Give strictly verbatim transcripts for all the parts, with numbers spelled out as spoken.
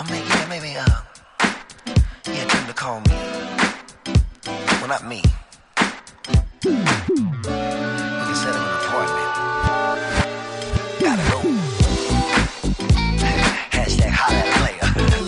Oh, man, yeah, maybe, uh, yeah, tell him to call me. Well, not me. We can set him an appointment. Gotta go. Hashtag holla at a player.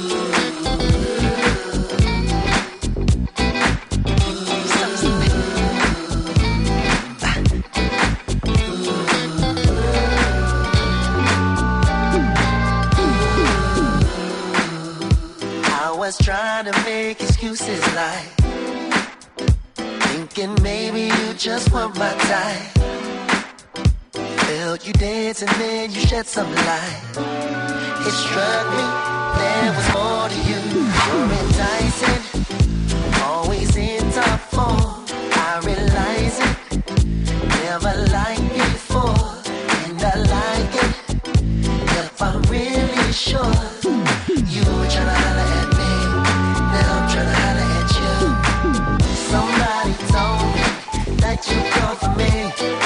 I was trying to make excuses like thinking maybe you just weren't my type. Felt you dancing, then you shed some light. It struck me there was more to you. You're enticing, always in top form. I realize it, never liked you before, and I like it. If I'm really sure you were trying to holler at me, now I'm trying to holler at you. Somebody told me that you come for me.